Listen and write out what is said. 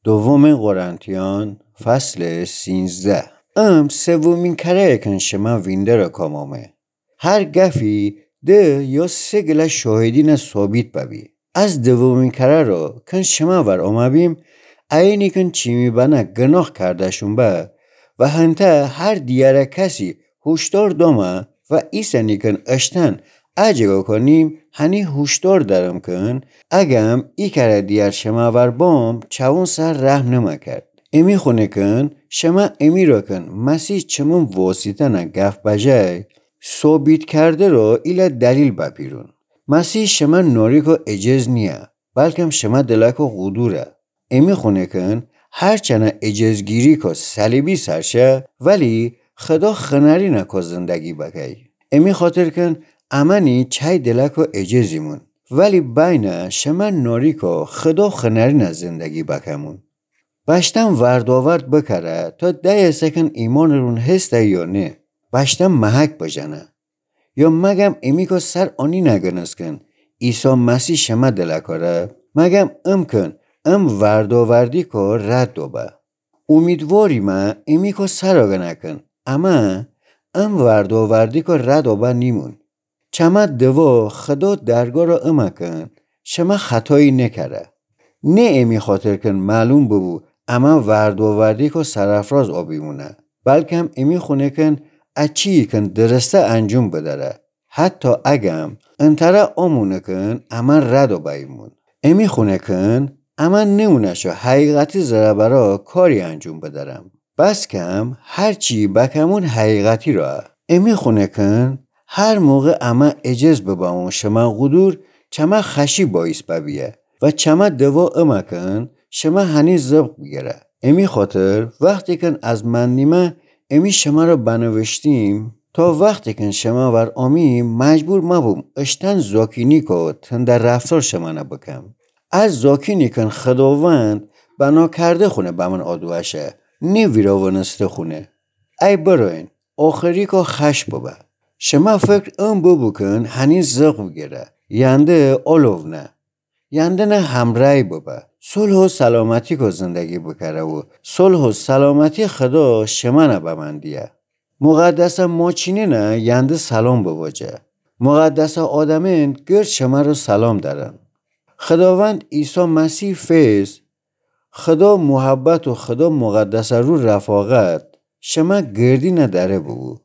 دوم قرنتیان فصل 13. سومین کره کن شما وینده را کامامه. هر گفی ده یا سگل شاهدین ثابت ببی. از دومین کره را کن شما ور آمبیم اینی کن چیمی بنا گناه کردشون با و هنتا هر دیاره کسی هشدار دامه و ایسانی کن اشتن اجگا کنیم هنی هشدار دارم کن اگم ای کره دیار شما ور بام چون سر رحم نما کرد. امی خونه کن شما امی را کن مسیح چمون واسطه نه گف بجای ثابت کرده را ایلا دلیل بپیرون. مسیح شما ناریکو اجاز نیا بلکه شما دلکو قدوره. امی خونه کن هرچنه اجازگیری که صلیبی سرشه ولی خدا خنری نکو زندگی بکی. امی خاطر کن امانی چای دلکو اجازیمون ولی بین شما ناریکو خدا خنری نه زندگی بکمون. باشتم ورداورد بکره تا ده سکن ایمان رون هسته یا نه. باشتم محک بجنه. یا مگم امی که سر آنی نگنست کن عیسی مسیح شما دلکاره مگم کن ورداوردی که رد دو با. امیدواری ما امی که سر آگه نکن اما ورداوردی که رد دو با نیمون. چما دوا خدا درگاه را کن شما خطایی نکره. نه امی خاطر کن معلوم ببو اما ورداوردی که سرافراز آبیمونه بلکه هم امی خونه کن اچی کن درسته انجام بداره حتی اگم انتره آمونه کن اما ردو بایمون. امی خونه کن اما نمونشو حقیقتی زربرا کاری انجام بدارم بس کم هرچی بکمون حقیقتی را. امی خونه کن هر موقع اما اجاز ببامون شما قدور چما خشی باعث ببیه و چما دوا کن شما هنی زبق بگیره. امی خاطر وقتی کن از من نیمه امی شما را بنوشتیم تا وقتی کن شما ور آمیم مجبور مبوم اشتن زاکینی که تندر رفتار شما نبکم. از زاکینی کن خداوند بنا کرده خونه با من آدوشه نی ویراونسته خونه. ای براین آخری که خش بابا شما فکر بابو کن هنی زغ بگیره ینده آلو نه ینده نه همرای بابا صلح و سلامتی که زندگی بکره و صلح و سلامتی خدا شما نه بمندیه. مقدس ماچینه نه ینده سلام بواجه مقدس آدمین گرد شما رو سلام دارن. خداوند عیسی مسیح فیض خدا محبت و خدا مقدس رو رفاقت شما گردی نداره بگو.